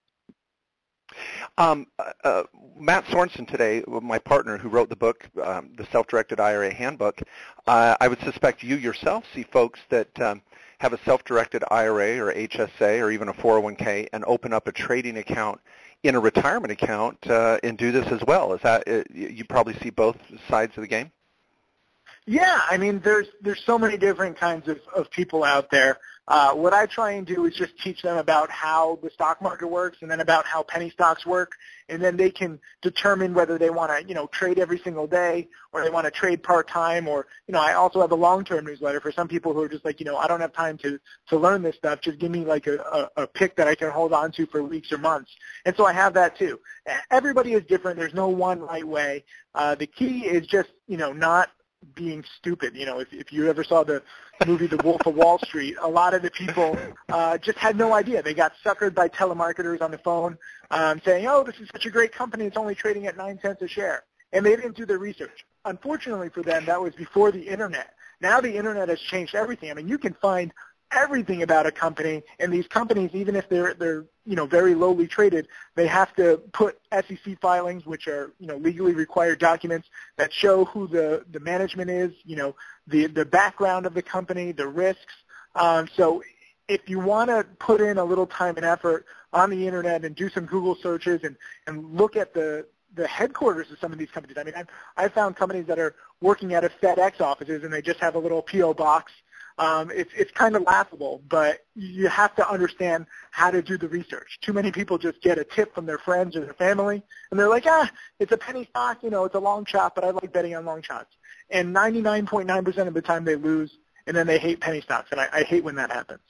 Matt Sorensen today, my partner who wrote the book, The Self-Directed IRA Handbook, I would suspect you yourself see folks that have a self-directed IRA or HSA or even a 401k and open up a trading account in a retirement account and do this as well. Is that you probably see both sides of the game? Yeah, I mean, there's so many different kinds of people out there. What I try and do is just teach them about how the stock market works and then about how penny stocks work, and then they can determine whether they want to, trade every single day or they want to trade part-time, or, I also have a long-term newsletter for some people who are just like, I don't have time to learn this stuff. Just give me like a pick that I can hold on to for weeks or months. And so I have that too. Everybody is different. There's no one right way. The key is just, not being stupid. If you ever saw the movie The Wolf of Wall Street, a lot of the people just had no idea. They got suckered by telemarketers on the phone saying, oh, this is such a great company, it's only trading at 9 cents a share. And they didn't do their research. Unfortunately for them, that was before the Internet. Now the Internet has changed everything. I mean, you can find everything about a company, and these companies, even if they're very lowly traded, they have to put SEC filings, which are legally required documents that show who the management is, the background of the company, the risks. So if you want to put in a little time and effort on the Internet and do some Google searches and look at the headquarters of some of these companies. I mean, I found companies that are working out of FedEx offices and they just have a little P.O. box. It's kind of laughable, but you have to understand how to do the research. Too many people just get a tip from their friends or their family, and they're like, it's a penny stock, it's a long shot, but I like betting on long shots. And 99.9% of the time they lose, and then they hate penny stocks, and I hate when that happens.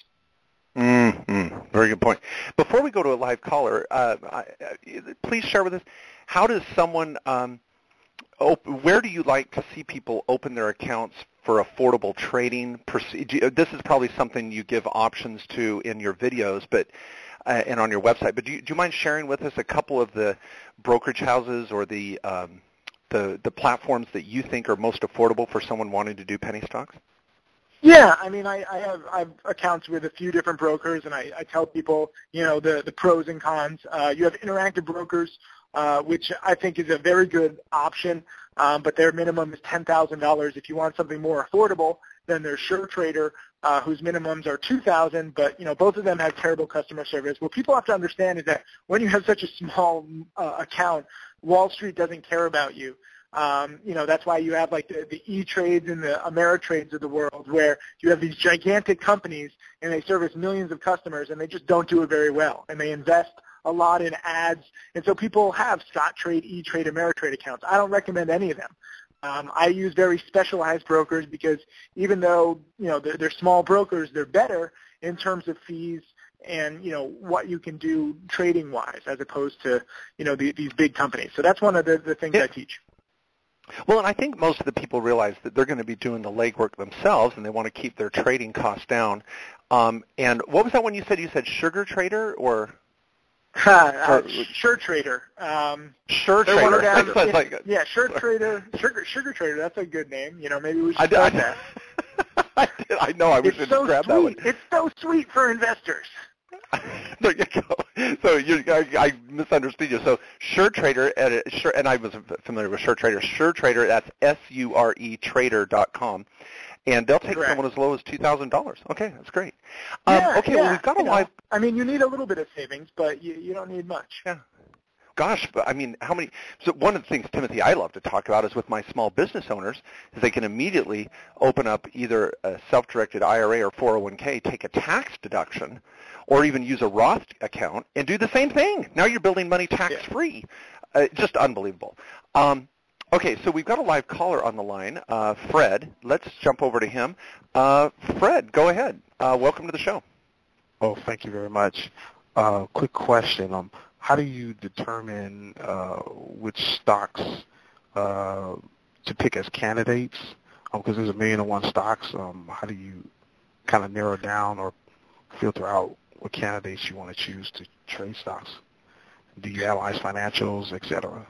Very good point. Before we go to a live caller, please share with us, how does someone where do you like to see people open their accounts for affordable trading? This is probably something you give options to in your videos, but and on your website. But do you mind sharing with us a couple of the brokerage houses or the platforms that you think are most affordable for someone wanting to do penny stocks? Yeah, I mean, I have accounts with a few different brokers, and I tell people, the pros and cons. You have Interactive Brokers, which I think is a very good option, but their minimum is $10,000. If you want something more affordable, then there's SureTrader, whose minimums are $2,000, but both of them have terrible customer service. What people have to understand is that when you have such a small account, Wall Street doesn't care about you. That's why you have like the E-Trades and the Ameritrades of the world, where you have these gigantic companies and they service millions of customers and they just don't do it very well, and they invest a lot in ads, and so people have Scottrade, E-Trade, Ameritrade accounts. I don't recommend any of them. I use very specialized brokers because even though they're small brokers, they're better in terms of fees and what you can do trading wise, as opposed to these big companies. So that's one of the things I teach. Well, and I think most of the people realize that they're going to be doing the legwork themselves, and they want to keep their trading costs down. And what was that one you said? You said SureTrader or? SureTrader. SureTrader. Yeah, SureTrader. Sugar Trader. That's a good name. Maybe we should start that. I know. I wish I didn't grab that one. It's so sweet for investors. There you go. So I misunderstood you. So SureTrader, and I wasn't familiar with SureTrader. SureTrader, that's SureTrader.com. And they'll take someone as low as $2,000. Okay, that's great. Well, we've got a live... you need a little bit of savings, but you don't need much. Yeah. Gosh, but how many... So one of the things, Timothy, I love to talk about is with my small business owners, is they can immediately open up either a self-directed IRA or 401k, take a tax deduction, or even use a Roth account and do the same thing. Now you're building money tax-free. Just unbelievable. Okay, so we've got a live caller on the line, Fred. Let's jump over to him. Fred, go ahead. Welcome to the show. Oh, thank you very much. Quick question. How do you determine which stocks to pick as candidates? Because there's 1,000,001 stocks. How do you kind of narrow down or filter out what candidates you want to choose to trade stocks? Do you analyze financials, et cetera?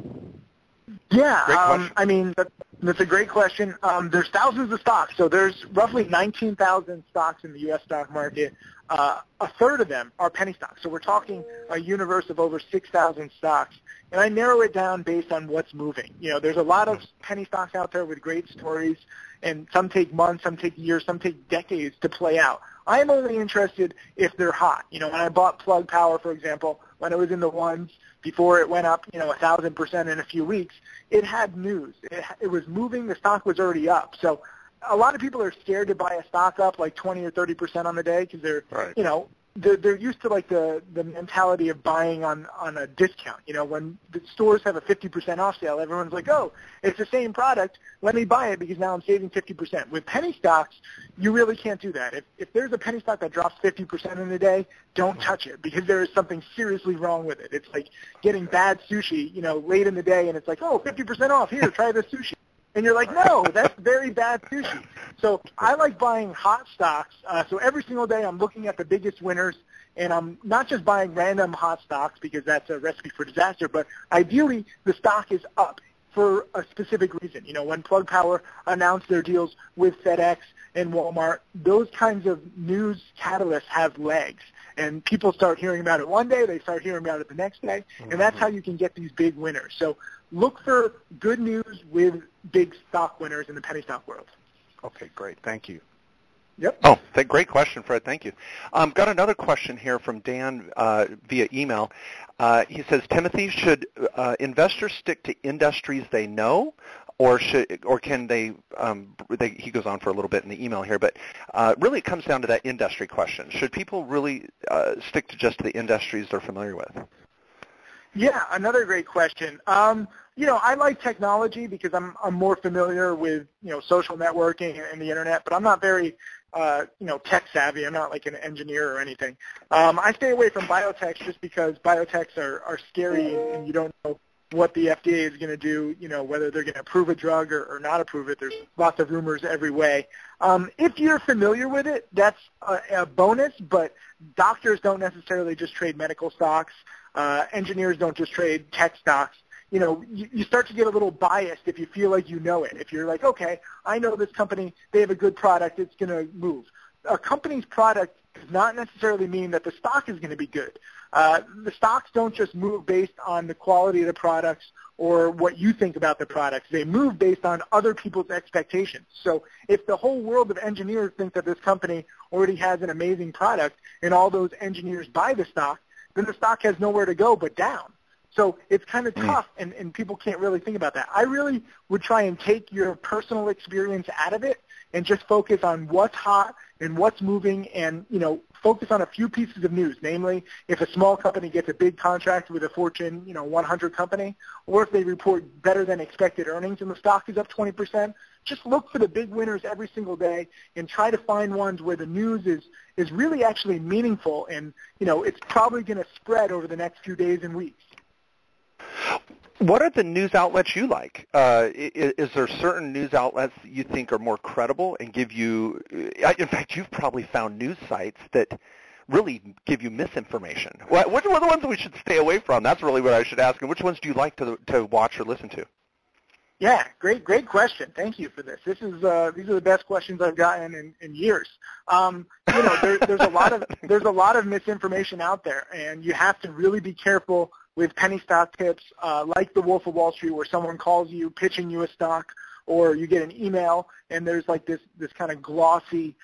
Yeah, that's a great question. There's thousands of stocks. So there's roughly 19,000 stocks in the U.S. stock market. A third of them are penny stocks. So we're talking a universe of over 6,000 stocks. And I narrow it down based on what's moving. There's a lot of penny stocks out there with great stories, and some take months, some take years, some take decades to play out. I'm only interested if they're hot. When I bought Plug Power, for example, when it was in the ones, before it went up, 1,000% in a few weeks, it had news. It was moving. The stock was already up. So a lot of people are scared to buy a stock up like 20 or 30% on the day because they're, they're used to like the mentality of buying on a discount. When the stores have a 50% off sale, everyone's like, oh, it's the same product. Let me buy it because now I'm saving 50%. With penny stocks, you really can't do that. If there's a penny stock that drops 50% in a day, don't touch it because there is something seriously wrong with it. It's like getting bad sushi, late in the day, and it's like, oh, 50% off. Here, try this sushi. And you're like, no, that's very bad sushi. So I like buying hot stocks. So every single day I'm looking at the biggest winners, and I'm not just buying random hot stocks because that's a recipe for disaster, but ideally the stock is up for a specific reason. When Plug Power announced their deals with FedEx and Walmart, those kinds of news catalysts have legs. And people start hearing about it one day, they start hearing about it the next day, and that's how you can get these big winners. So look for good news with big stock winners in the penny stock world. Okay, great. Thank you. Yep. Oh, great question, Fred. Thank you. Got another question here from Dan via email. He says, Timothy, should investors stick to industries they know, or can they? He goes on for a little bit in the email here, but really it comes down to that industry question. Should people really stick to just the industries they're familiar with? Yeah, another great question. I like technology because I'm more familiar with social networking and the internet, but I'm not very tech savvy. I'm not like an engineer or anything. I stay away from biotech just because biotechs are scary and you don't know what the FDA is going to do, whether they're going to approve a drug or not approve it. There's lots of rumors every way. If you're familiar with it, that's a bonus, but doctors don't necessarily just trade medical stocks. Engineers don't just trade tech stocks. You start to get a little biased if you feel like you know it. If you're like, okay, I know this company, they have a good product, it's going to move. A company's product does not necessarily mean that the stock is going to be good. The stocks don't just move based on the quality of the products or what you think about the products. They move based on other people's expectations. So if the whole world of engineers think that this company already has an amazing product and all those engineers buy the stock, then the stock has nowhere to go but down. So it's kind of tough, and people can't really think about that. I really would try and take your personal experience out of it and just focus on what's hot and what's moving and, focus on a few pieces of news, namely if a small company gets a big contract with a Fortune, 100 company, or if they report better than expected earnings and the stock is up 20%, just look for the big winners every single day and try to find ones where the news is really actually meaningful and, it's probably going to spread over the next few days and weeks. What are the news outlets you like? Is there certain news outlets you think are more credible and give you – in fact, you've probably found news sites that really give you misinformation? Which are the ones that we should stay away from? That's really what I should ask. And which ones do you like to watch or listen to? Yeah, great question. Thank you for this. These are the best questions I've gotten in years. There's a lot of misinformation out there, and you have to really be careful with penny stock tips, like the Wolf of Wall Street, where someone calls you pitching you a stock, or you get an email and there's like this kind of glossy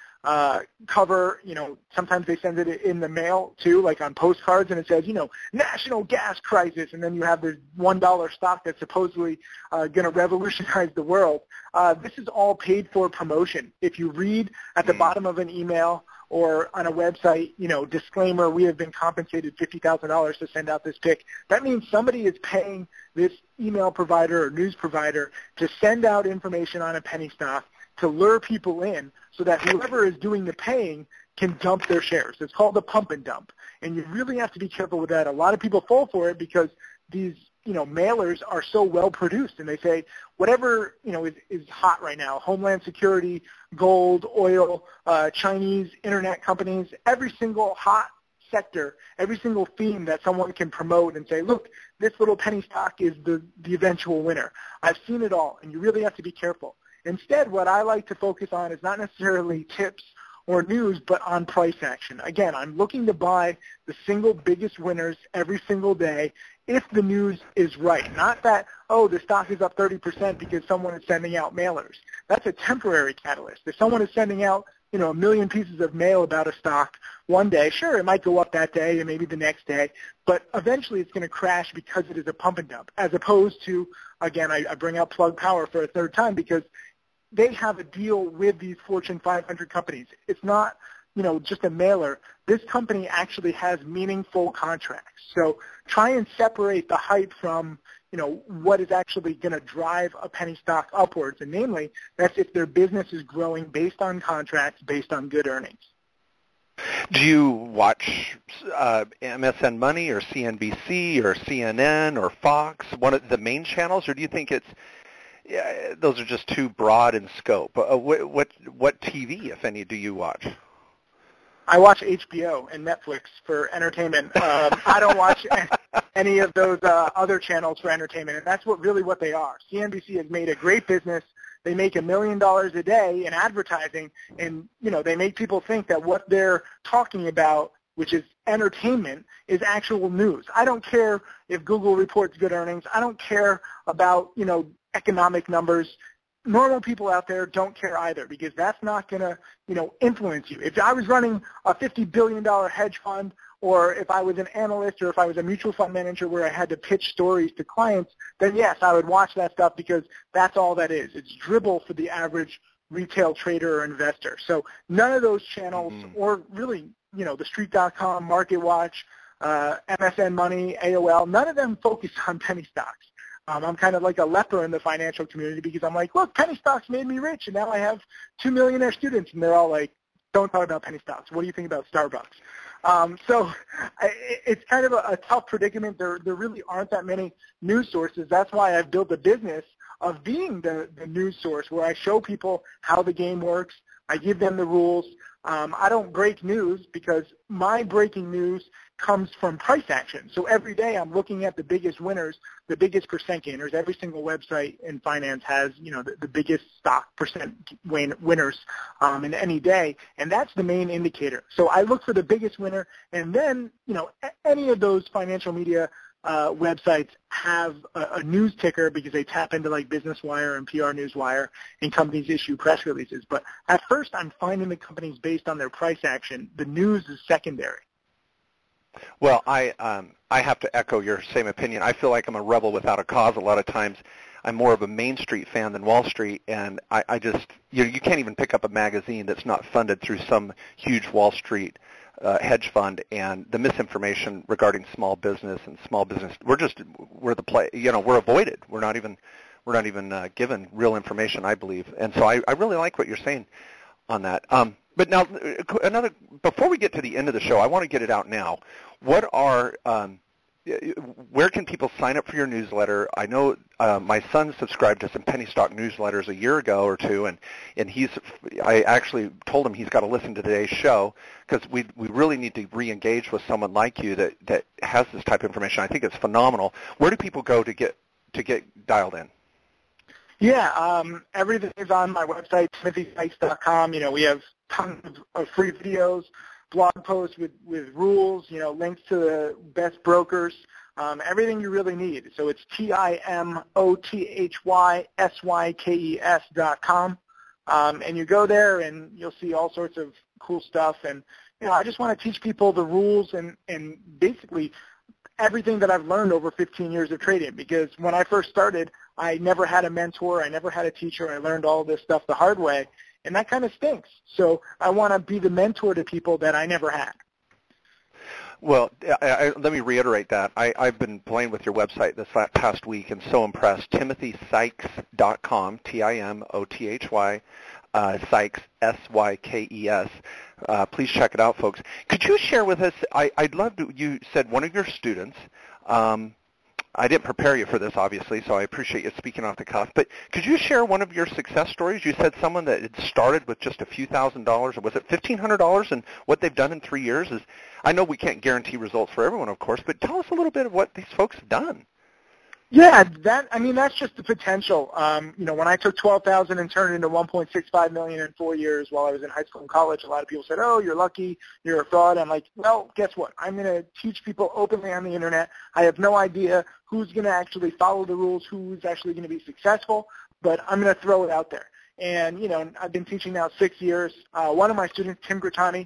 cover. Sometimes they send it in the mail too, like on postcards, and it says, national gas crisis, and then you have this $1 stock that's supposedly going to revolutionize the world. This is all paid for promotion. If you read at the bottom of an email or on a website, disclaimer, we have been compensated $50,000 to send out this pick, that means somebody is paying this email provider or news provider to send out information on a penny stock to lure people in so that whoever is doing the paying can dump their shares. It's called a pump and dump, and you really have to be careful with that. A lot of people fall for it because these mailers are so well produced, and they say whatever is hot right now, Homeland Security, gold, oil, Chinese internet companies, every single hot sector, every single theme that someone can promote and say, look, this little penny stock is the eventual winner. I've seen it all, and you really have to be careful. Instead, what I like to focus on is not necessarily tips or news, but on price action. Again, I'm looking to buy the single biggest winners every single day if the news is right. Not that, the stock is up 30% because someone is sending out mailers. That's a temporary catalyst. If someone is sending out, a million pieces of mail about a stock one day, sure, it might go up that day and maybe the next day, but eventually it's going to crash because it is a pump and dump, as opposed to, again, I bring up Plug Power for a third time because they have a deal with these Fortune 500 companies. It's not, just a mailer. This company actually has meaningful contracts. So try and separate the hype from, what is actually going to drive a penny stock upwards. And namely, that's if their business is growing based on contracts, based on good earnings. Do you watch MSN Money or CNBC or CNN or Fox, one of the main channels, or do you think those are just too broad in scope? What TV, if any, do you watch? I watch HBO and Netflix for entertainment. I don't watch any of those other channels for entertainment, and that's what they are. CNBC has made a great business. They make $1 million a day in advertising, and they make people think that what they're talking about, which is entertainment, is actual news. I don't care if Google reports good earnings. I don't care about economic numbers. Normal people out there don't care either because that's not going to, influence you. If I was running a $50 billion hedge fund, or if I was an analyst, or if I was a mutual fund manager where I had to pitch stories to clients, then yes, I would watch that stuff because that's all that is. It's dribble for the average retail trader or investor. So none of those channels, or really, TheStreet.com, MarketWatch, MSN Money, AOL, none of them focus on penny stocks. I'm kind of like a leper in the financial community because I'm like, look, penny stocks made me rich, and now I have 2 millionaire students, and they're all like, don't talk about penny stocks. What do you think about Starbucks? So it's kind of a tough predicament. There really aren't that many news sources. That's why I've built a business of being the news source where I show people how the game works. I give them the rules. I don't break news because my breaking news comes from price action. So every day I'm looking at the biggest winners, the biggest percent gainers. Every single website in finance has, the biggest stock percent winners in any day, and that's the main indicator. So I look for the biggest winner, and then, any of those financial media websites have a news ticker because they tap into like Business Wire and PR Newswire, and companies issue press releases. But at first, I'm finding the companies based on their price action. The news is secondary. Well, I have to echo your same opinion. I feel like I'm a rebel without a cause a lot of times. I'm more of a Main Street fan than Wall Street, and I just you can't even pick up a magazine that's not funded through some huge Wall Street hedge fund. And the misinformation regarding small business, we're avoided. We're not even given real information, I believe. And so I really like what you're saying on that. But now, before we get to the end of the show, I want to get it out now. What are where can people sign up for your newsletter? I know my son subscribed to some penny stock newsletters a year ago or two, and I actually told him he's got to listen to today's show because we really need to re-engage with someone like you that has this type of information. I think it's phenomenal. Where do people go to get dialed in? Yeah, everything is on my website, timothysykes.com. We have tons of free videos, blog posts with rules, links to the best brokers, everything you really need. So it's TIMOTHYSYKES.com. And you go there and you'll see all sorts of cool stuff. And, I just want to teach people the rules and basically everything that I've learned over 15 years of trading, because when I first started, I never had a mentor. I never had a teacher. I learned all this stuff the hard way, and that kind of stinks. So I want to be the mentor to people that I never had. Well, let me reiterate that. I've been playing with your website this past week and so impressed. TimothySykes.com, TIMOTHY, Sykes, SYKES. Please check it out, folks. Could you share with us, I'd love to, you said one of your students, I didn't prepare you for this, obviously, so I appreciate you speaking off the cuff, but could you share one of your success stories? You said someone that had started with just a few $1,000, or was it $1,500, and what they've done in 3 years is, I know we can't guarantee results for everyone, of course, but tell us a little bit of what these folks have done. Yeah, that's just the potential. When I took $12,000 and turned it into $1.65 million in 4 years while I was in high school and college, a lot of people said, "Oh, you're lucky, you're a fraud." I'm like, well, guess what? I'm going to teach people openly on the internet. I have no idea who's going to actually follow the rules, who's actually going to be successful, but I'm going to throw it out there. And I've been teaching now 6 years. One of my students, Tim Grattani,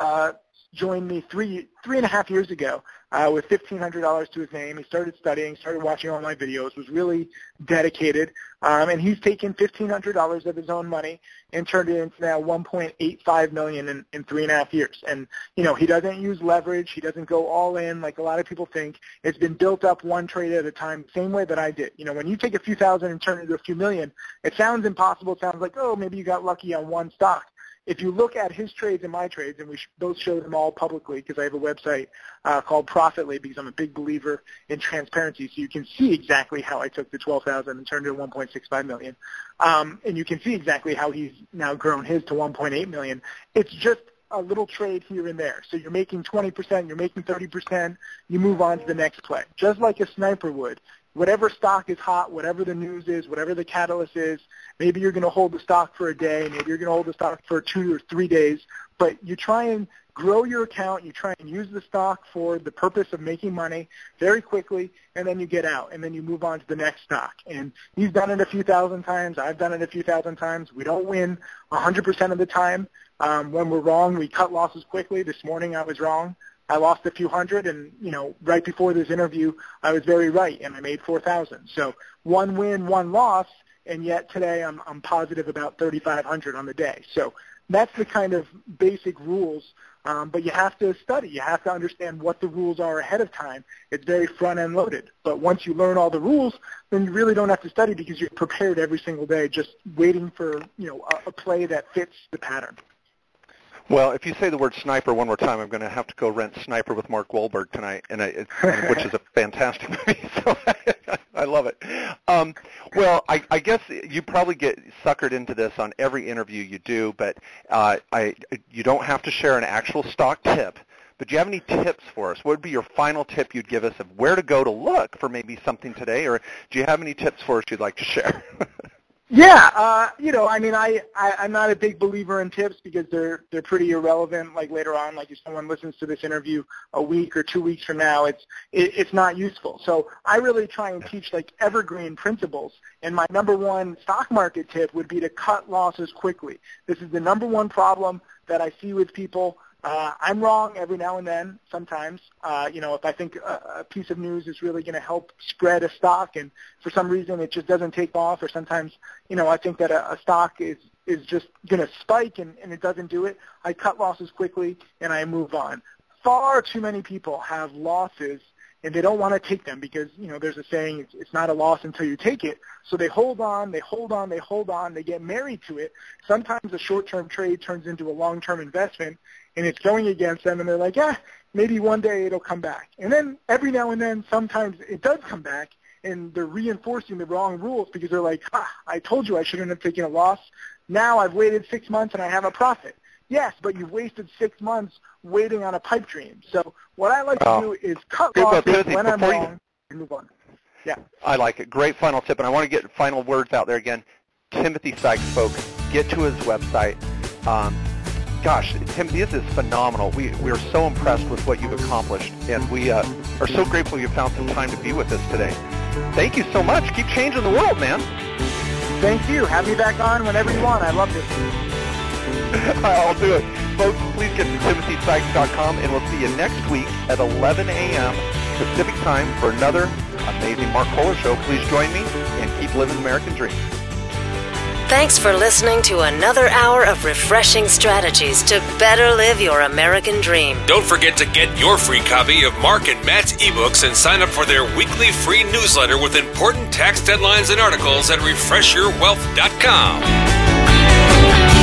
joined me three and a half years ago with $1,500 to his name. He started studying, started watching all my videos, was really dedicated, and he's taken $1,500 of his own money and turned it into now $1.85 million in 3.5 years. And, he doesn't use leverage. He doesn't go all in like a lot of people think. It's been built up one trade at a time, same way that I did. When you take a few thousand and turn it into a few million, it sounds impossible. It sounds like, oh, maybe you got lucky on one stock. If you look at his trades and my trades, and we both show them all publicly because I have a website called Profitly because I'm a big believer in transparency, so you can see exactly how I took the $12,000 and turned it to $1.65 million. And you can see exactly how he's now grown his to $1.8 million. It's just a little trade here and there. So you're making 20%, you're making 30%, you move on to the next play, just like a sniper would. Whatever stock is hot, whatever the news is, whatever the catalyst is, maybe you're going to hold the stock for a day, maybe you're going to hold the stock for 2 or 3 days, but you try and grow your account, you try and use the stock for the purpose of making money very quickly, and then you get out, and then you move on to the next stock. And he's done it a few thousand times, I've done it a few thousand times. We don't win 100% of the time. When we're wrong, we cut losses quickly. This morning I was wrong. I lost a few hundred, and right before this interview, I was very right, and I made $4,000. So one win, one loss, and yet today I'm positive about 3,500 on the day. So that's the kind of basic rules. But you have to study. You have to understand what the rules are ahead of time. It's very front-end loaded. But once you learn all the rules, then you really don't have to study because you're prepared every single day, just waiting for a play that fits the pattern. Well, if you say the word sniper one more time, I'm going to have to go rent Sniper with Mark Wahlberg tonight, which is a fantastic movie. So I love it. Well, I guess you probably get suckered into this on every interview you do, but you don't have to share an actual stock tip. But do you have any tips for us? What would be your final tip you'd give us of where to go to look for maybe something today, or do you have any tips for us you'd like to share? Yeah, I'm not a big believer in tips because they're pretty irrelevant. Like later on, like if someone listens to this interview a week or 2 weeks from now, it's not useful. So I really try and teach like evergreen principles. And my number one stock market tip would be to cut losses quickly. This is the number one problem that I see with people. I'm wrong every now and then, sometimes. If I think a piece of news is really going to help spread a stock and for some reason it just doesn't take off, or sometimes, I think that a stock is just going to spike and it doesn't do it, I cut losses quickly and I move on. Far too many people have losses and they don't want to take them because, there's a saying, it's not a loss until you take it. So they hold on, they get married to it. Sometimes a short-term trade turns into a long-term investment, and it's going against them, and they're like, maybe one day it'll come back. And then every now and then, sometimes it does come back, and they're reinforcing the wrong rules because they're like, I told you I shouldn't have taken a loss. Now I've waited 6 months and I have a profit. Yes, but you've wasted 6 months waiting on a pipe dream. So what I like to do is cut losses when I'm wrong and move on. Yeah. I like it. Great final tip, and I want to get final words out there again. Timothy Sykes, folks, get to his website. Gosh, Timothy, this is phenomenal. We are so impressed with what you've accomplished, and we are so grateful you found some time to be with us today. Thank you so much. Keep changing the world, man. Thank you. Have me back on whenever you want. I love this. I'll do it. Folks, please get to timothysykes.com, and we'll see you next week at 11 a.m. Pacific time for another amazing Mark Kohler Show. Please join me and keep living the American dream. Thanks for listening to another hour of refreshing strategies to better live your American dream. Don't forget to get your free copy of Mark and Matt's ebooks and sign up for their weekly free newsletter with important tax deadlines and articles at refreshyourwealth.com.